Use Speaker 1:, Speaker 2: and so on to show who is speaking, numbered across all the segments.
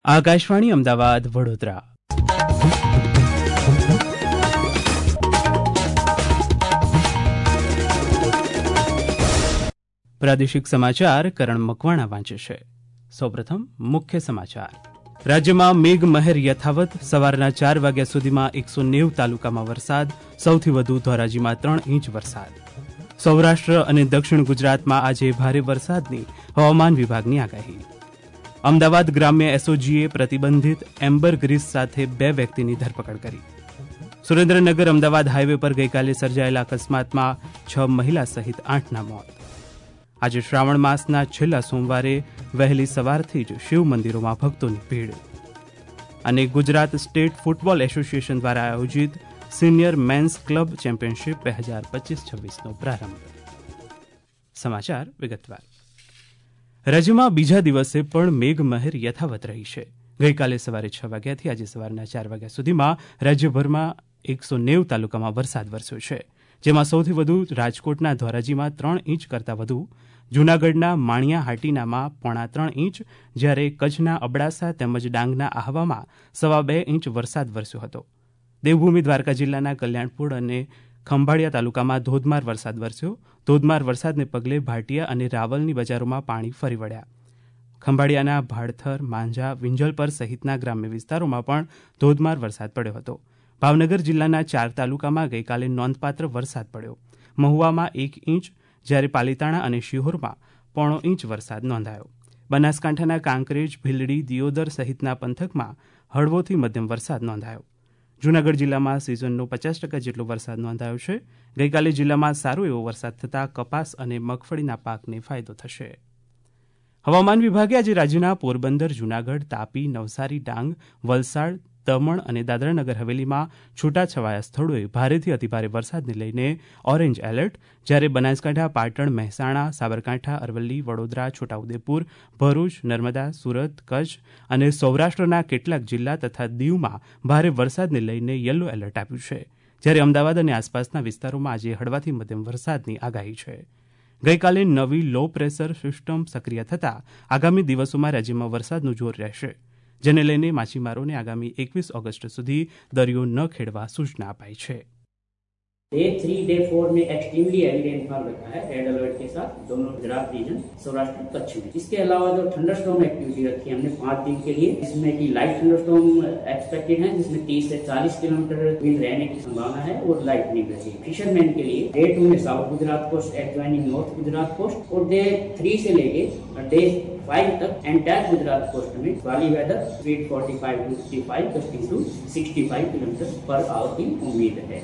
Speaker 1: આકાશવાણી અમદાવાદ વડોદરા. પ્રાદેશિક સમાચાર કરણ મકવાણા વાંચે છે. સૌપ્રથમ મુખ્ય સમાચાર. રાજ્યમાં મેઘમહેર યથાવત. સવારના 4 વાગ્યા સુધીમાં 190 તાલુકામાં વરસાદ. સૌથી વધુ ધોરાજીમાં 3 ઇંચ વરસાદ. સૌરાષ્ટ્ર અને દક્ષિણ ગુજરાતમાં આજે ભારે વરસાદની હવામાન વિભાગની આગાહી. અમદાવાદ ગ્રામ્ય એસઓજીએ પ્રતિબંધિત એમ્બર ગ્રીસ સાથે 2 વ્યક્તિની ધરપકડ કરી. સુરેન્દ્રનગર અમદાવાદ હાઈવે પર ગઈકાલે સર્જાયેલા અકસ્માતમાં 6 મહિલા સહિત 8ના મોત. આજે શ્રાવણ માસના છેલ્લા સોમવારે વહેલી સવારથી જ શિવ મંદિરોમાં ભક્તોની ભીડ. અને ગુજરાત સ્ટેટ ફૂટબોલ એસોસિએશન દ્વારા આયોજિત સિનિયર મેન્સ ક્લબ ચેમ્પિયનશિપ 2025-26નો પ્રારંભ. સમાચાર વિગતવાર. રાજ્યમાં બીજા દિવસે પણ મેઘમહેર યથાવત રહી છે. ગઈકાલે સવારે 6 વાગ્યાથી આજે સવારના 4 વાગ્યા સુધીમાં રાજ્યભરમાં 190 તાલુકામાં વરસાદ વરસ્યો છે. જેમાં સૌથી વધુ રાજકોટના ધોરાજીમાં 3 ઇંચ કરતાં વધુ, જૂનાગઢના માણિયા હાટીનામાં 3.25 ઇંચ, જ્યારે કચ્છના અબડાસા તેમજ ડાંગના આહવામાં 2.25 ઇંચ વરસાદ વરસ્યો હતો. દેવભૂમિ દ્વારકા જિલ્લાના કલ્યાણપુર અને ખંભાળિયા તાલુકામાં ધોધમાર વરસાદ વરસ્યો. ધોધમાર વરસાદને પગલે ભાટિયા અને રાવલની બજારોમાં પાણી ફરી વળ્યા. ખંભાળિયાના ભાડથર, માંજા, વિંજલપર સહિતના ગ્રામ્ય વિસ્તારોમાં પણ ધોધમાર વરસાદ પડ્યો હતો. ભાવનગર જિલ્લાના 4 તાલુકામાં ગઈકાલે નોંધપાત્ર વરસાદ પડ્યો. મહુવામાં 1 ઇંચ, જ્યારે પાલીતાણા અને શિહોરમાં 0.5 ઇંચ વરસાદ નોંધાયો. બનાસકાંઠાના કાંકરેજ, ભીલડી, દિયોદર સહિતના પંથકમાં હળવોથી મધ્યમ વરસાદ નોંધાયો. જૂનાગઢ જિલ્લામાં સિઝનનો 50% જેટલો વરસાદ નોંધાયો છે. ગઈકાલે જિલ્લામાં સારો એવો વરસાદ થતાં કપાસ અને મગફળીના પાકને ફાયદો થશે. હવામાન વિભાગે આજે રાજ્યના પોરબંદર, જૂનાગઢ, તાપી, નવસારી, ડાંગ, વલસાડ, દમણ અને દાદરાનગર હવેલીમાં છૂટાછવાયા સ્થળોએ ભારેથી અતિભારે વરસાદને લઈને ઓરેન્જ એલર્ટ, જ્યારે બનાસકાંઠા, પાટણ, મહેસાણા, સાબરકાંઠા, અરવલ્લી, વડોદરા, છોટાઉદેપુર, ભરૂચ, નર્મદા, સુરત, કચ્છ અને સૌરાષ્ટ્રના કેટલાક જિલ્લા તથા દીવમાં ભારે વરસાદને લઈને યલો એલર્ટ આપ્યું છે. જ્યારે અમદાવાદ અને આસપાસના વિસ્તારોમાં આજે હળવાથી મધ્યમ વરસાદની આગાહી છે. ગઈકાલે નવી લો પ્રેશર સિસ્ટમ સક્રિય થતાં આગામી દિવસોમાં રાજ્યમાં વરસાદનું જોર રહેશે, જેને લઈને માછીમારોને આગામી 21 ઓગસ્ટ સુધી દરિયો ન ખેડવા સૂચના અપાઈ છે.
Speaker 2: डे 3 डे 4 में एक्सट्रीमली हैवी रेनफॉल रखा है रेड अलर्ट के साथ दोनों गुजरात रीजन, सौराष्ट्र, कच्छ में. इसके अलावा जो थंडरस्टॉर्म एक्टिविटी रखी है हमने 5 दिन के लिए, जिसमें कि लाइट थंडरस्टॉर्म एक्सपेक्टेड है, जिसमें 30 से 40 किलोमीटर विंड रहने की संभावना है और लाइटनिंग रहेगी. फिशरमैन के लिए डे 2 में south Gujarat coast adjoining north Gujarat coast और डे 3 से लेके डे 5 तक एंटायर गुजरात कोस्ट में वाली weather speed 45 to 55 gusting to 65 kilometre per hour की उम्मीद है.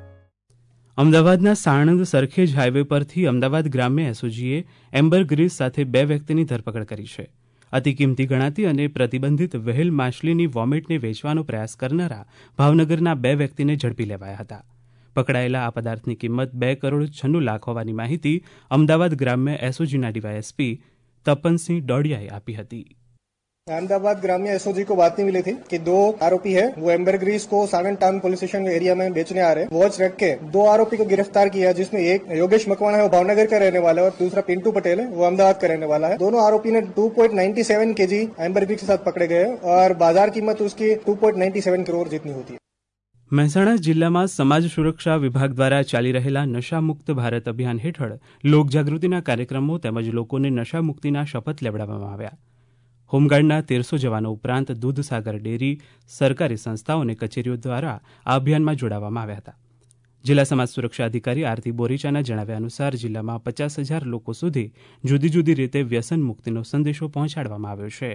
Speaker 1: અમદાવાદના સાણંદ સરખેજ હાઈવે પરથી અમદાવાદ ગ્રામ્ય એસઓજીએ એમ્બર ગ્રીસ સાથે 2 વ્યક્તિની ધરપકડ કરી છે. અતિ કિંમતી ગણાતી અને પ્રતિબંધિત વ્હેલ માછલીની વોમિટને વેચવાનો પ્રયાસ કરનારા ભાવનગરના 2 વ્યક્તિને ઝડપી લેવાયા હતા. પકડાયેલા આ પદાર્થની કિંમત 2 કરોડ 96 લાખ હોવાની માહિતી અમદાવાદ ગ્રામ્ય एसओजी ડીવાયએસપી તપનસિંહ ડોડિયાએ આપી હતી.
Speaker 3: अहमदाबाद ग्राम्य एसओजी को बात नहीं मिली थी कि 2 आरोपी है वो एम्बर ग्रीस को Saran town police station area में बेचने आ रहे. वॉच रख के 2 आरोपी को गिरफ्तार किया, जिसमें एक योगेश मकवाना है वो भावनगर का रहने वाला है और दूसरा पिंटू पटेल है वो अहमदाबाद का रहने वाला है. दोनों आरोपी ने 2.97 kg एम्बर ग्रीस के साथ पकड़े गए और बाजार कीमत उसकी 2.97 करोड़ जितनी होती है.
Speaker 1: મહેસાણા જિલ્લામાં સમાજ સુરક્ષા વિભાગ દ્વારા ચાલી રહેલા નશામુક્ત ભારત અભિયાન હેઠળ લોકજાગૃતિના કાર્યક્રમો તેમજ લોકોને નશામુક્તિના શપથ લેવડાવવામાં આવ્યા. હોમગાર્ડના 1300 જવાનો ઉપરાંત દૂધસાગર ડેરી, સરકારી સંસ્થાઓ અને કચેરીઓ દ્વારા આ અભિયાનમાં જોડાવવામાં આવ્યા હતા. જિલ્લા સમાજ સુરક્ષા અધિકારી આરતી બોરીચાના જણાવ્યા અનુસાર જિલ્લામાં 50,000 લોકો સુધી જુદી જુદી રીતે વ્યસન મુક્તિનો સંદેશો પહોંચાડવામાં આવ્યો છે.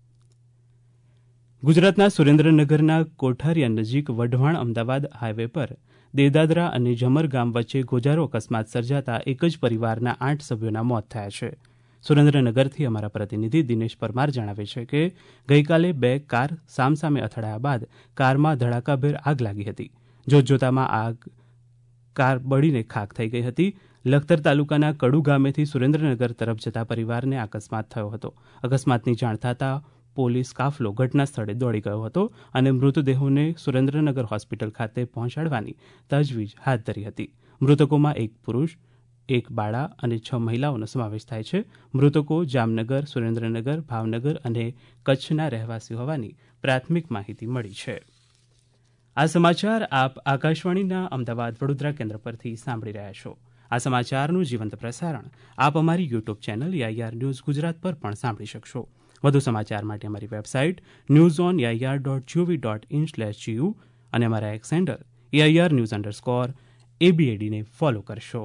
Speaker 1: ગુજરાતના સુરેન્દ્રનગરના કોઠારિયા નજીક વઢવાણ અમદાવાદ હાઈવે પર દેદાદરા અને જમર ગામ વચ્ચે ગોજારો અકસ્માત સર્જાતા એક જ પરિવારના 8 સભ્યોના મોત થયા છે. સુરેન્દ્રનગરથી અમારા પ્રતિનિધિ દિનેશ પરમાર જણાવે છે કે ગઈકાલે 2 કાર સામસામે અથડાયા બાદ કારમાં ધડાકાભેર આગ લાગી હતી. જોતજોતામાં કાર બળીને ખાખ થઈ ગઈ હતી. લખતર તાલુકાના કડુ ગામેથી સુરેન્દ્રનગર તરફ જતા પરિવારને અકસ્માત થયો હતો. અકસ્માતની જાણ થતાં પોલીસ કાફલો ઘટના સ્થળે દોડી ગયો હતો અને મૃતદેહોને સુરેન્દ્રનગર હોસ્પિટલ ખાતે પહોંચાડવાની તજવીજ હાથ ધરી હતી. મૃતકોમાં એક પુરુષ, એક બાળા અને 6 મહિલાઓનો સમાવેશ થાય છે. મૃતકો જામનગર, સુરેન્દ્રનગર, ભાવનગર અને કચ્છના રહેવાસી હોવાની પ્રાથમિક માહિતી મળી છે. આ સમાચાર આપ આકાશવાણીના અમદાવાદ વડોદરા કેન્દ્ર પરથી સાંભળી રહ્યા છો. આ સમાચારનું જીવંત પ્રસારણ આપ અમારી YouTube channel AIR news Gujarat પર પણ સાંભળી શકશો. વધુ સમાચાર માટે અમારી વેબસાઇટ newsonair.gov.in/gu અને અમારા એક્સ હેન્ડલ AIR_ABAD ને ફોલો કરશો.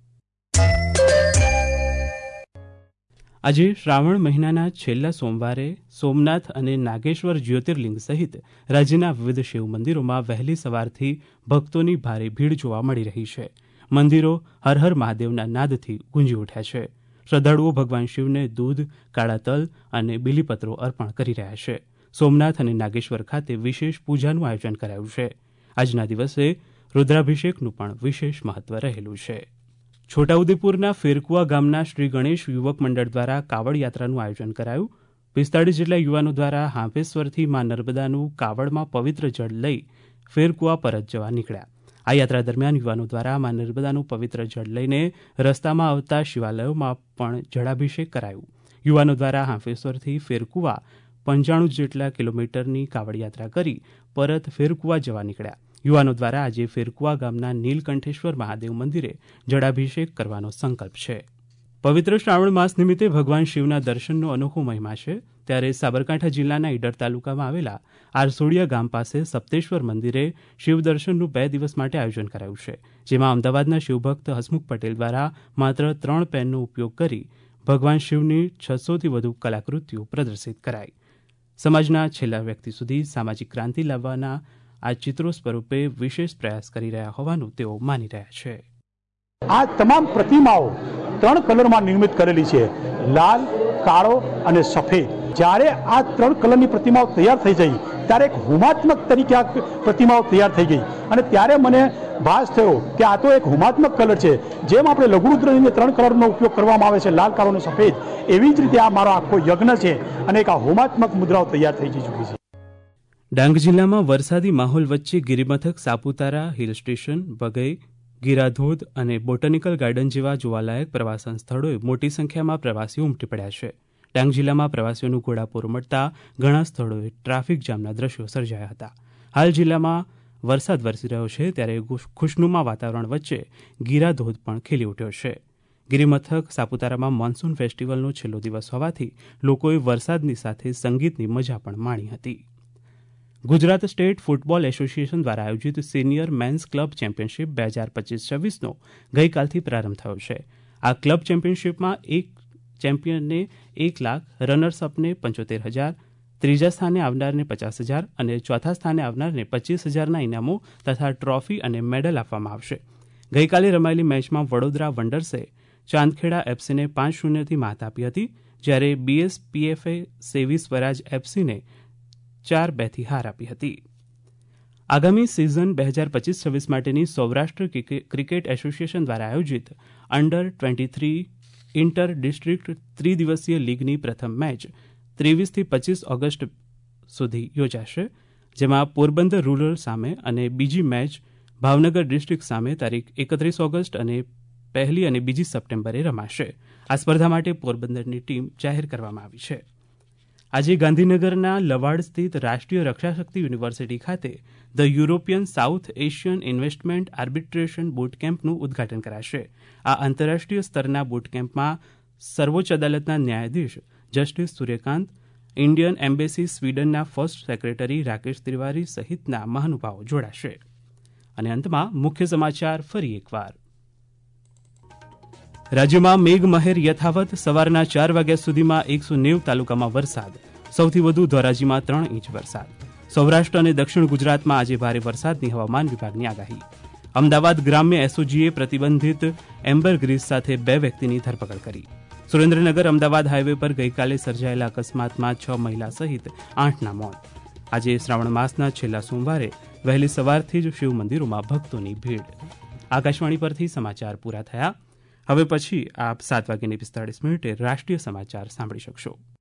Speaker 1: આજે શ્રાવણ મહિનાના છેલ્લા સોમવારે સોમનાથ અને નાગેશ્વર જ્યોતિર્લિંગ સહિત રાજ્યના વિવિધ શિવ મંદિરોમાં વહેલી સવારથી ભક્તોની ભારે ભીડ જોવા મળી રહી છે. મંદિરો હર હર મહાદેવના નાદથી ગુંજી ઉઠ્યા છે. શ્રદ્ધાળુઓ ભગવાન શિવને દૂધ, કાળા તલ અને બીલીપત્રો અર્પણ કરી રહ્યા છે. સોમનાથ અને નાગેશ્વર ખાતે વિશેષ પૂજાનું આયોજન કરાયું છે. આજના દિવસે રુદ્રાભિષેકનું પણ વિશેષ મહત્વ રહેલું છે. છોટાઉદેપુરના ફેરકુવા ગામના શ્રી ગણેશ યુવક મંડળ દ્વારા કાવડ યાત્રાનું આયોજન કરાયું. 45 જેટલા યુવાનો દ્વારા હાંફેશ્વરથી મા નર્મદાનું કાવડમાં પવિત્ર જળ લઈ ફેરકુવા પરત જવા નીકળ્યા. આ યાત્રા દરમિયાન યુવાનો દ્વારા મા નર્મદાનું પવિત્ર જળ લઈને રસ્તામાં આવતા શિવાલયોમાં પણ જળાભિષેક કરાયું. યુવાનો દ્વારા હાંફેશ્વરથી ફેરકુવા 95 જેટલા કિલોમીટરની કાવડ યાત્રા કરી પરત ફેરકુવા જવા નીકળ્યા. યુવાનો દ્વારા આજે ફેરકુવા ગામના નીલકંઠેશ્વર મહાદેવ મંદિરે જળાભિષેક કરવાનો સંકલ્પ છે. પવિત્ર શ્રાવણ માસ નિમિત્તે ભગવાન શિવના દર્શનનો અનોખો મહિમા છે. ત્યારે સાબરકાંઠા જિલ્લાના ઈડર તાલુકામાં આવેલા આરસોડિયા ગામ પાસે સપ્તેશ્વર મંદિરે શિવ દર્શનનું 2 દિવસ માટે આયોજન કરાયું છે. જેમાં અમદાવાદના શિવભક્ત હસમુખ પટેલ દ્વારા માત્ર 3 પેનનો ઉપયોગ કરી ભગવાન શિવની 600થી વધુ કલાકૃતિઓ પ્રદર્શિત કરાઈ. સમાજના છેલ્લા વ્યક્તિ સુધી સામાજિક ક્રાંતિ લાવવાના આ ચિત્રો સ્વરૂપે વિશેષ પ્રયાસ કરી રહ્યા હોવાનું તેઓ માની રહ્યા છે.
Speaker 4: આ તમામ પ્રતિમાઓ 3 કલરમાં નિર્મિત કરેલી છે, લાલ, કાળો અને સફેદ. જ્યારે આ 3 કલરની પ્રતિમાઓ તૈયાર થઈ ગઈ ત્યારે એક હોમાત્મક તરીકે આ પ્રતિમાઓ તૈયાર થઈ ગઈ અને ત્યારે મને ભાસ થયો કે આ તો એક હોમાત્મક કલર છે. જેમ આપણે લઘુરુદ્રની 3 કલરનો ઉપયોગ કરવામાં આવે છે, લાલ, કાળો અને સફેદ, એવી જ રીતે આ મારો આખો યજ્ઞ છે અને એક આ હોમાત્મક મુદ્રાઓ તૈયાર થઈ ચૂકી છે.
Speaker 1: ડાંગ જિલ્લામાં વરસાદી માહોલ વચ્ચે ગિરિમથક સાપુતારા, હિલ સ્ટેશન, વઘઈ, ગીરાધોધ અને બોટનિકલ ગાર્ડન જેવા જોવાલાયક પ્રવાસન સ્થળોએ મોટી સંખ્યામાં પ્રવાસીઓ ઉમટી પડ્યા છે. ડાંગ જિલ્લામાં પ્રવાસીઓનું ઘોડાપૂર મળતા ઘણા સ્થળોએ ટ્રાફિક જામના દ્રશ્યો સર્જાયા હતા. હાલ જિલ્લામાં વરસાદ વરસી રહ્યો છે ત્યારે ખુશનુમા વાતાવરણ વચ્ચે ગીરાધોધ પણ ખીલી ઉઠ્યો છે. ગિરિમથક સાપુતારામાં મોન્સૂન ફેસ્ટિવલનો છેલ્લો દિવસ હોવાથી લોકોએ વરસાદની સાથે સંગીતની મજા પણ માણી હતી. ગુજરાત સ્ટેટ ફૂટબોલ એસોસિએશન દ્વારા આયોજિત સિનિયર મેન્સ ક્લબ ચેમ્પિયનશિપ 2025-26નો ગઈકાલથી પ્રારંભ થયો છે. આ ક્લબ ચેમ્પિયનશિપમાં એક ચેમ્પિયનને 1 લાખ, રનર્સઅપને 75,000, ત્રીજા સ્થાને આવનારને 50,000 અને ચોથા સ્થાને આવનારને 25,000ના ઇનામો તથા ટ્રોફી અને મેડલ આપવામાં આવશે. ગઈકાલે રમાયેલી મેચમાં વડોદરા વંડર્સે ચાંદખેડા એફસીને 5-0થી માત આપી હતી, જ્યારે BSPFએ સેવી સ્વરાજ એફસીને 4-2થી હાર આપી હતી. આગામી સિઝન 2025-26 માટેની સૌરાષ્ટ્ર ક્રિકેટ એસોસિએશન દ્વારા આયોજિત અંડર-23 ઇન્ટર ડિસ્ટ્રિક્ટ 3 દિવસીય લીગની પ્રથમ મેચ 23થી 25 ઓગસ્ટ સુધી યોજાશે, જેમાં પોરબંદર રૂરલ સામે અને બીજી મેચ ભાવનગર ડિસ્ટ્રિક્ટ સામે તારીખ 31 ઓગસ્ટ અને 1 અને 2 સપ્ટેમ્બરે રમાશે. આ સ્પર્ધા માટે પોરબંદરની ટીમ જાહેર કરવામાં આવી છે. આજે ગાંધીનગરના લવાડ સ્થિત રાષ્ટ્રીય રક્ષાશક્તિ યુનિવર્સિટી ખાતે the European south Asian investment arbitration બુટકેમ્પનું ઉદ્ઘાટન કરાશે. આ આંતરરાષ્ટ્રીય સ્તરના બુટકેમ્પમાં સર્વોચ્ચ અદાલતના ન્યાયાધીશ જસ્ટિસ સૂર્યકાંત, ઇન્ડિયન એમ્બેસી સ્વીડનના ફર્સ્ટ સેક્રેટરી રાકેશ તિવારી સહિતના મહાનુભાવો જોડાશે. અને અંતમાં મુખ્ય સમાચાર ફરી એકવાર. રાજ્યમાં મેઘમહેર યથાવત. સવારના 4 વાગ્યા સુધીમાં 190 તાલુકામાં વરસાદ. સૌથી વધુ ધોરાજીમાં 3 ઇંચ વરસાદ. સૌરાષ્ટ્ર અને દક્ષિણ ગુજરાતમાં આજે ભારે વરસાદની હવામાન વિભાગની આગાહી. અમદાવાદ ગ્રામ્ય એસઓજીએ પ્રતિબંધિત એમ્બરગ્રીસ સાથે 2 વ્યક્તિની ધરપકડ કરી. સુરેન્દ્રનગર અમદાવાદ હાઈવે પર ગઈકાલે સર્જાયેલા અકસ્માતમાં 6 મહિલા સહિત 8ના મોત. આજે શ્રાવણ માસના છેલ્લા સોમવારે વહેલી સવારથી જ શિવ મંદિરોમાં ભક્તોની ભીડ. આકાશવાણી પરથી સમાચાર પૂરા થયા. હવે પછી આપ 7:45 રાષ્ટ્રીય સમાચાર સાંભળી શકશો.